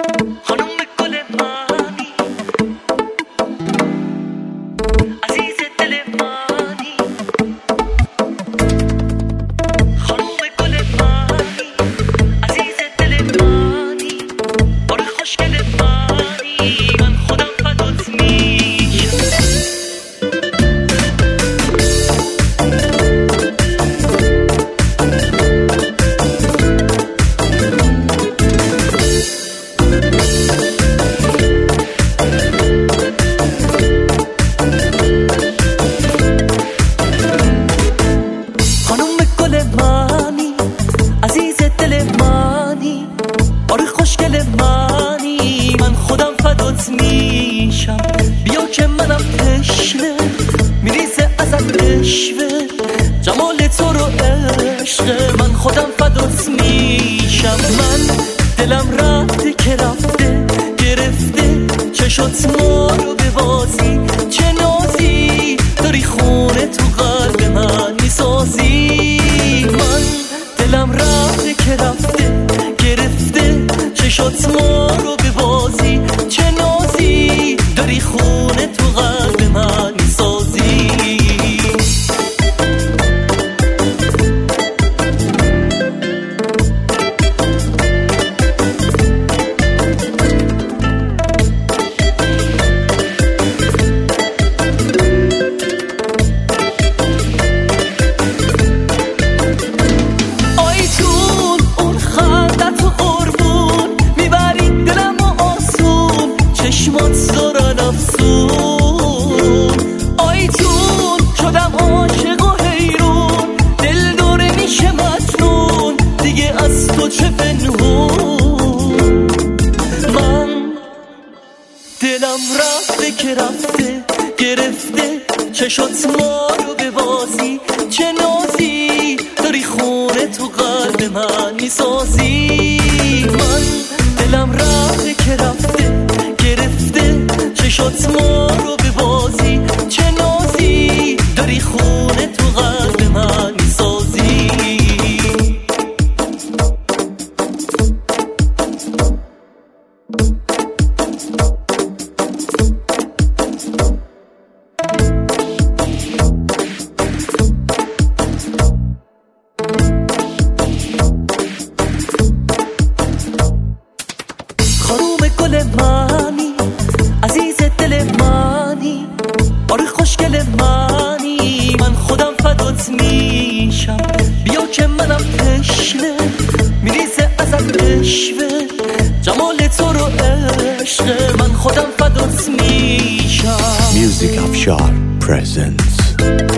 میشم، بیا که منم تشنه میریزه ازم رشوه، جمال تو رو عشق من خودم فدات میشم. من دلم رفته که رفته گرفته چشات ما رو به بازی، چه نازی داری خونه تو قلب من میسازی. من دلم رفته که رفته گرفته چشات ما رو به بازی، چه نازی داری خونه تو قلب من میسازی. دلم رفته که رفته گرفته چشات ما رو به بازی، چه نازی داری خونه تو قلب من میسازی. من دلم رفته که رفته گرفته چشات ما رو به بازی، چه نازی داری خونه تو قلب من میسازی. خانوم گل منی، عزیز دل منی، آره خوشگل منی، من خودم فدات میشم. بیا که منم تشنه میریزه ازم رشوه، جمال تو رو عشق من خودم فدات میشم. Music Afshar presents